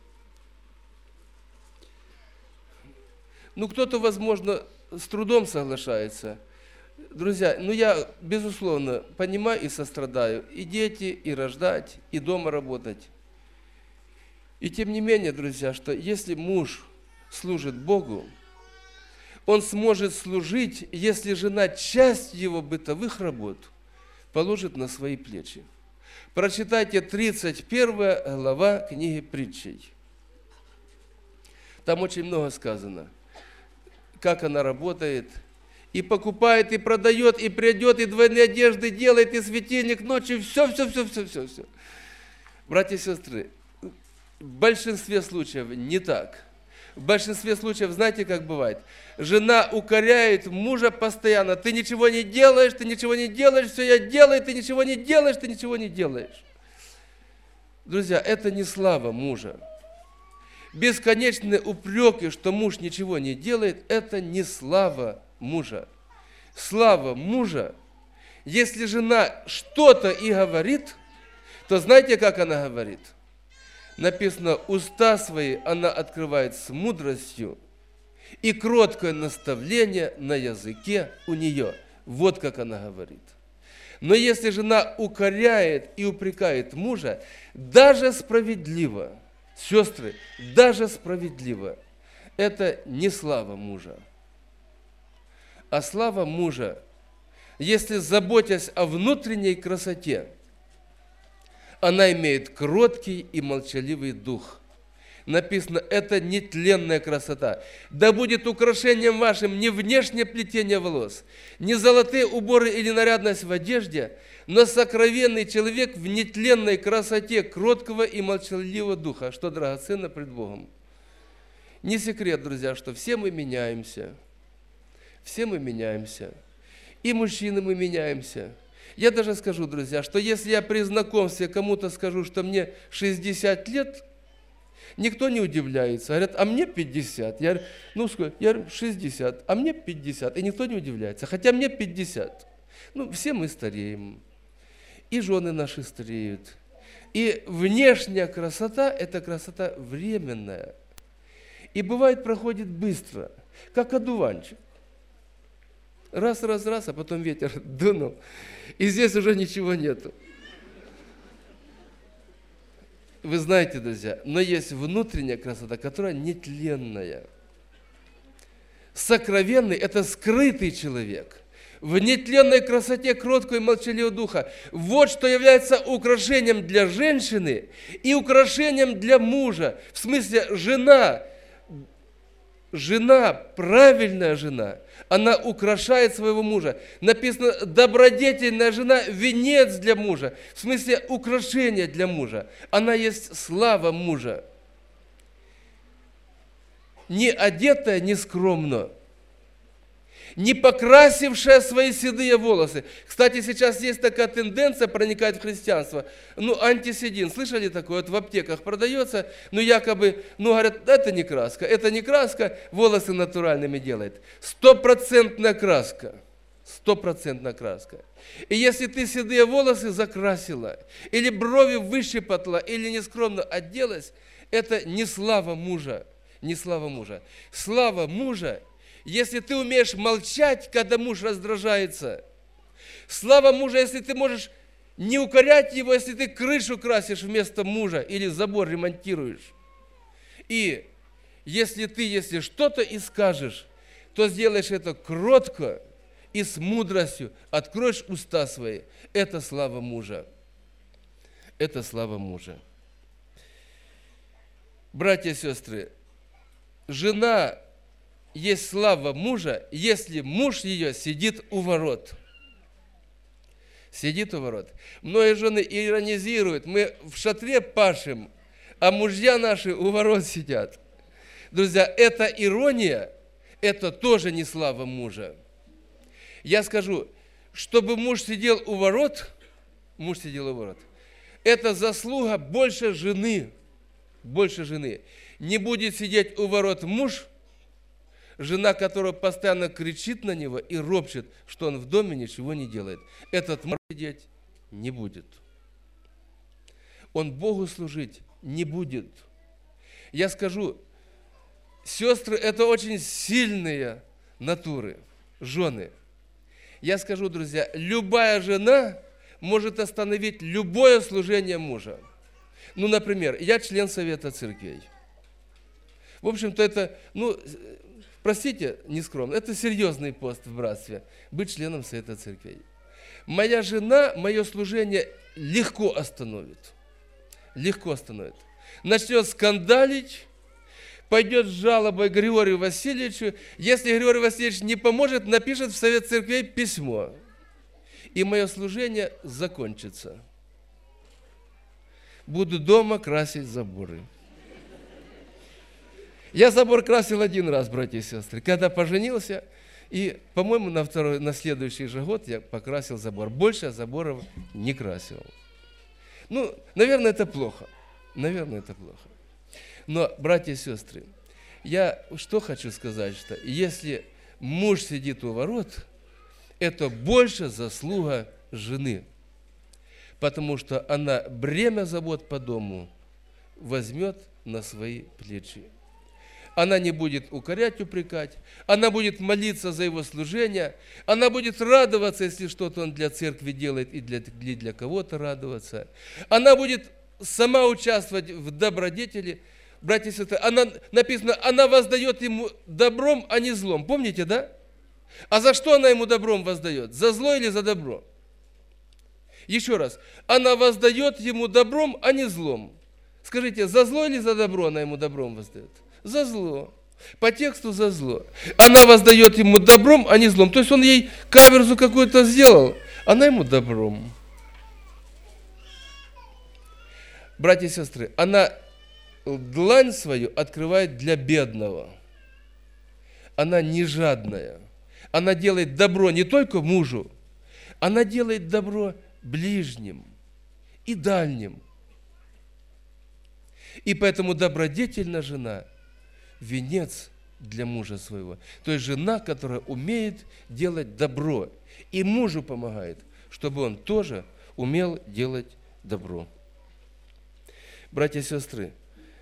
Кто-то, возможно, с трудом соглашается. Друзья, я, безусловно, понимаю и сострадаю. И дети, и рождать, и дома работать. И тем не менее, друзья, что если муж служит Богу, он сможет служить, если жена часть его бытовых работ положит на свои плечи. Прочитайте 31 глава книги Притчей. Там очень много сказано, как она работает, и покупает, и продает, и придет, и двойные одежды делает, и светильник ночью, все. Братья и сестры, в большинстве случаев не так. В большинстве случаев, знаете, как бывает? Жена укоряет мужа постоянно. Ты ничего не делаешь, все я делаю, ты ничего не делаешь. Друзья, это не слава мужа. Бесконечные упреки, что муж ничего не делает, это не слава мужа. Слава мужа, если жена что-то и говорит, то знаете, как она говорит? Написано, уста свои она открывает с мудростью, и кроткое наставление на языке у нее. Вот как она говорит. Но если жена укоряет и упрекает мужа, даже справедливо, сестры, даже справедливо, это не слава мужа. А слава мужа, если заботясь о внутренней красоте, она имеет кроткий и молчаливый дух. Написано, это нетленная красота. Да будет украшением вашим не внешнее плетение волос, не золотые уборы или нарядность в одежде, но сокровенный человек в нетленной красоте кроткого и молчаливого духа, что драгоценно пред Богом. Не секрет, друзья, что все мы меняемся. Все мы меняемся. И мужчины мы меняемся. Я даже скажу, друзья, что если я при знакомстве кому-то скажу, что мне 60 лет, никто не удивляется. Говорят, а мне 50. Я говорю, 60, а мне 50. И никто не удивляется. Хотя мне 50. Все мы стареем. И жены наши стареют. И внешняя красота – это красота временная. И бывает, проходит быстро, как одуванчик. Раз, а потом ветер дунул. И здесь уже ничего нету. Вы знаете, друзья, но есть внутренняя красота, которая нетленная. Сокровенный – это скрытый человек. В нетленной красоте кроткого и молчаливого духа. Вот что является украшением для женщины и украшением для мужа. В смысле, жена, правильная жена, она украшает своего мужа. Написано, добродетельная жена – венец для мужа. В смысле, украшение для мужа. Она есть слава мужа. Не одетая, не скромно. Не покрасившая свои седые волосы. Кстати, сейчас есть такая тенденция проникать в христианство. Антиседин. Слышали такое? В аптеках продается. Якобы, говорят, это не краска, волосы натуральными делает. 100% краска. 100% краска. И если ты седые волосы закрасила, или брови выщипатла, или нескромно оделась, это не слава мужа. Не слава мужа. Слава мужа, если ты умеешь молчать, когда муж раздражается. Слава мужа, если ты можешь не укорять его, если ты крышу красишь вместо мужа или забор ремонтируешь. И если что-то и скажешь, то сделаешь это кротко и с мудростью, откроешь уста свои. Это слава мужа. Это слава мужа. Братья и сестры, жена есть слава мужа, если муж ее сидит у ворот. Сидит у ворот. Многие жены иронизируют, мы в шатре пашем, а мужья наши у ворот сидят. Друзья, эта ирония, это тоже не слава мужа. Я скажу, чтобы муж сидел у ворот, это заслуга больше жены. Не будет сидеть у ворот муж, жена которая постоянно кричит на него и ропщет, что он в доме ничего не делает. Этот муж сидеть не будет. Он Богу служить не будет. Я скажу, сестры – это очень сильные натуры, жены. Я скажу, друзья, любая жена может остановить любое служение мужа. Ну, например, я член Совета Церквей. В общем-то, это, простите, нескромно, это серьезный пост в братстве, быть членом Совета Церквей. Моя жена мое служение легко остановит. Начнет скандалить, пойдет с жалобой к Григорию Васильевичу. Если Григорий Васильевич не поможет, напишет в Совет Церквей письмо. И мое служение закончится. Буду дома красить заборы. Я забор красил один раз, братья и сестры, когда поженился. И, по-моему, на следующий же год я покрасил забор. Больше я заборов не красил. Наверное, это плохо. Но, братья и сестры, я что хочу сказать, что если муж сидит у ворот, это больше заслуга жены, потому что она бремя забот по дому возьмет на свои плечи. Она не будет укорять, упрекать, она будет молиться за его служение, она будет радоваться, если что-то он для церкви делает, и для кого-то радоваться. Она будет сама участвовать в добродетели. Братья и сестры, написано, она воздает ему добром, а не злом. Помните, да? А за что она ему добром воздает? За зло или за добро? Еще раз. Она воздает ему добром, а не злом. Скажите, за зло или за добро она ему добром воздает? За зло. По тексту за зло. Она воздает ему добром, а не злом. То есть он ей каверзу какую-то сделал, она ему добром. Братья и сестры, она длань свою открывает для бедного. Она не жадная. Она делает добро не только мужу, она делает добро ближним и дальним. И поэтому добродетельная жена – венец для мужа своего. То есть жена, которая умеет делать добро, и мужу помогает, чтобы он тоже умел делать добро. Братья и сестры,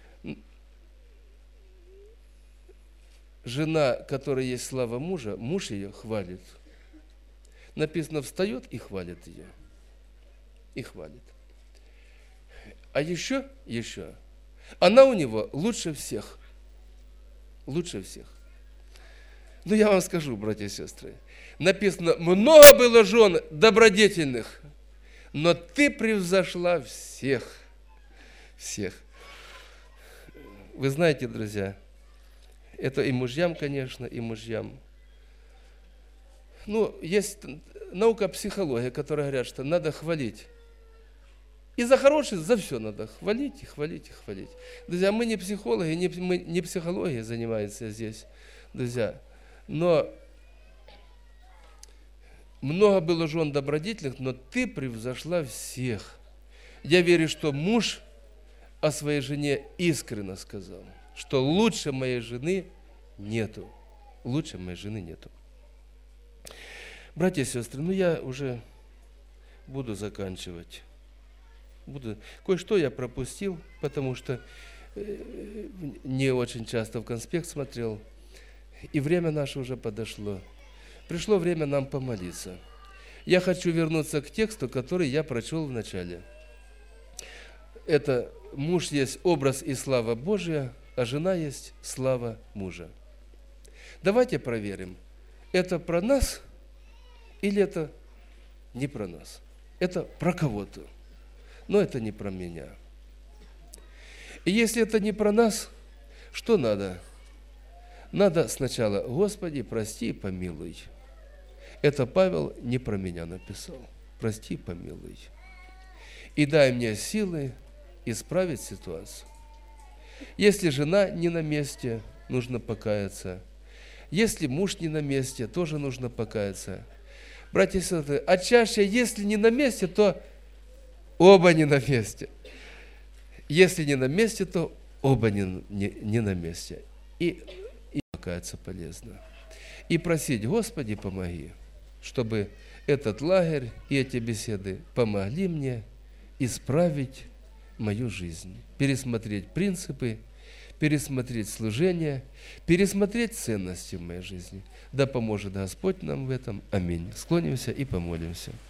жена, которая есть слава мужа, муж ее хвалит. Написано, встает и хвалит ее. И хвалит. А еще, она у него лучше всех. Лучше всех. Но я вам скажу, братья и сестры, написано, много было жен добродетельных, но ты превзошла всех. Всех. Вы знаете, друзья, это и мужьям, конечно, и мужьям. Есть наука психология, которая говорит, что надо хвалить. И за хорошее, за все надо хвалить, и хвалить, и хвалить. Друзья, мы не психологи, мы не психологией занимаемся здесь, друзья. Но много было жен добродетельных, но ты превзошла всех. Я верю, что муж о своей жене искренне сказал, что лучше моей жены нету. Лучше моей жены нету. Братья и сестры, я уже буду заканчивать. Кое-что я пропустил, потому что не очень часто в конспект смотрел. И время наше уже подошло. Пришло время нам помолиться. Я хочу вернуться к тексту, который я прочел в начале. Это муж есть образ и слава Божия, а жена есть слава мужа. Давайте проверим, это про нас или это не про нас? Это про кого-то, но это не про меня. И если это не про нас, что надо? Надо сначала: Господи, прости и помилуй. Это Павел не про меня написал. Прости и помилуй. И дай мне силы исправить ситуацию. Если жена не на месте, нужно покаяться. Если муж не на месте, тоже нужно покаяться. братья и сестры, а чаще, если не на месте, то оба не на месте. Если не на месте, то оба не на месте. И покаяться полезно. И просить: Господи, помоги, чтобы этот лагерь и эти беседы помогли мне исправить мою жизнь, пересмотреть принципы, пересмотреть служение, пересмотреть ценности в моей жизни. Да поможет Господь нам в этом. Аминь. Склонимся и помолимся.